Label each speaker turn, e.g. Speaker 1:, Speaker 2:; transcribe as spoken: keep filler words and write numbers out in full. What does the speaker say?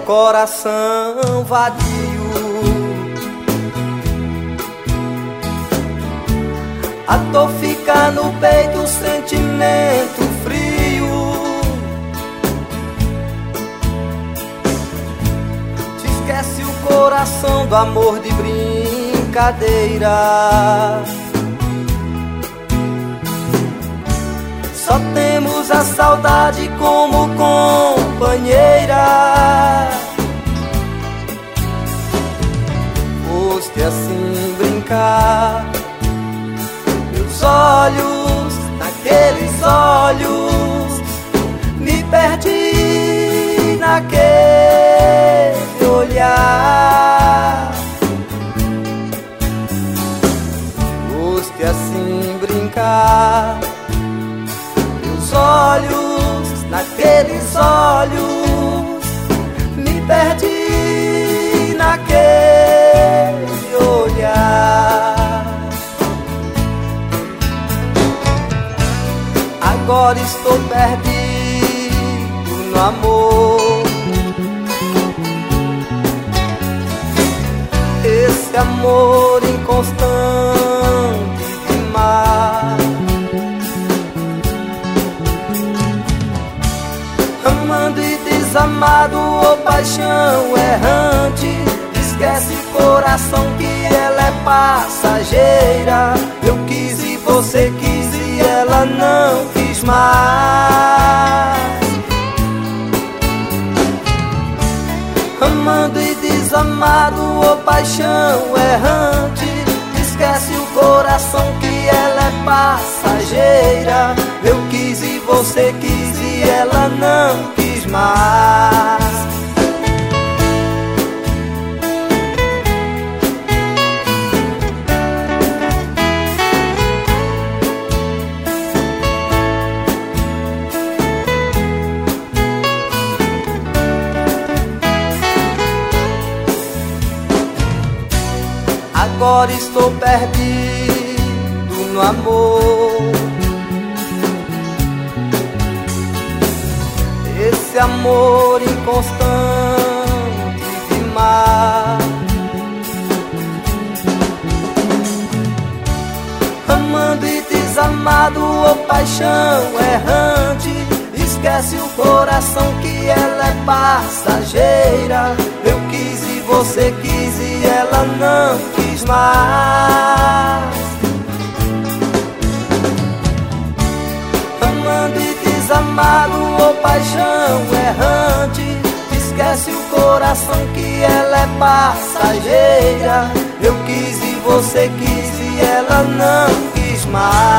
Speaker 1: coração vadio. A dor fica no peito, o sentimento frio. Te esquece o coração do amor de brincadeira. Só temos a saudade como companheira. Foste assim brincar, meus olhos, naqueles olhos, me perdi naquele olhar. Foste assim brincar, olhos, naqueles olhos, me perdi naquele olhar. Agora estou perdido no amor, esse amor inconstante demais. Amando e desamado, ou paixão errante, esquece coração que ela é passageira. Eu quis e você quis e ela não quis mais. Amando e desamado, ou paixão errante, esquece o coração que ela é passageira. Eu quis e você quis e ela não quis mais. Agora estou perdido no amor, esse amor inconstante demais. Amando e desamado, ou paixão errante, esquece o coração que ela é passageira. Eu quis e você quis e ela não quis mais. Amando e desamado, ou paixão errante, esquece o coração que ela é passageira. Eu quis e você quis e ela não quis mais.